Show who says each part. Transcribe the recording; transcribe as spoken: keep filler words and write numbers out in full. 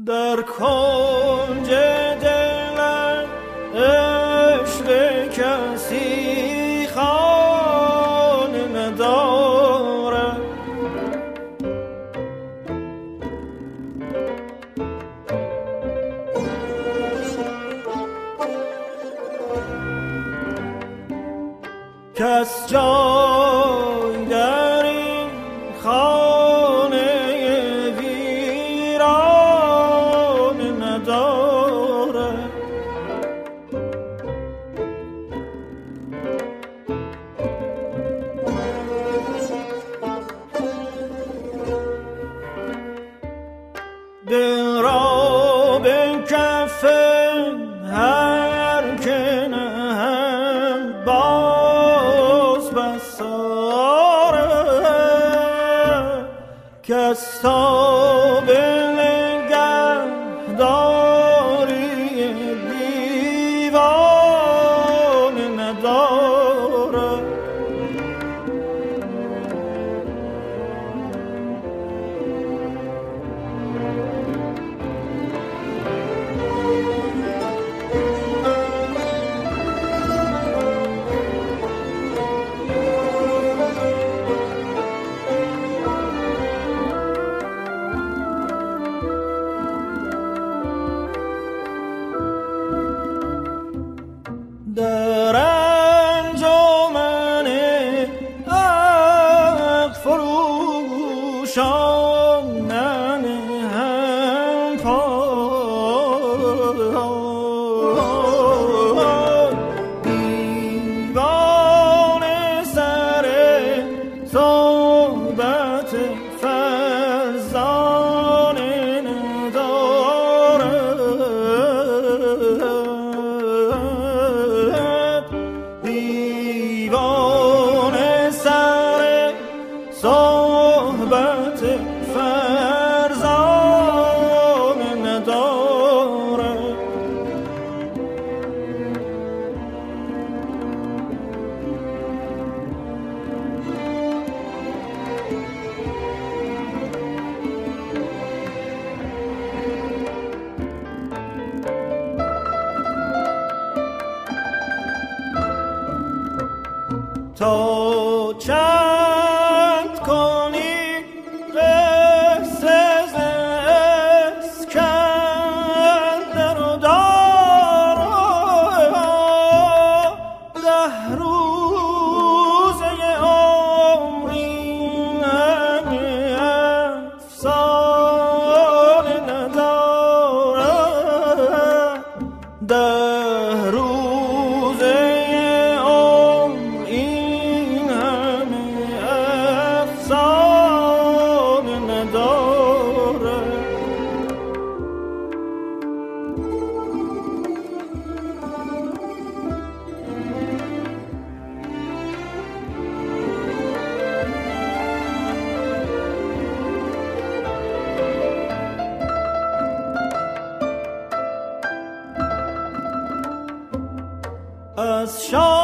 Speaker 1: در کنج دلم عشق کسی خانه ندارد، کس جای در این خانه ویران ندارد. دل را به کف هر که نهم باز بساره، کس تا به نگهداری دیوان نداره. در انجمن عقل فروشان ننهم پای، دیوانه سر صحبت فرزانه ندارد، دیوانه سر صحبت فرزانه ندارد. تا چند کنی قصه ز اسکندر و دارا، ده روزه عمری همه افسانه ندارد، ده روزه از شام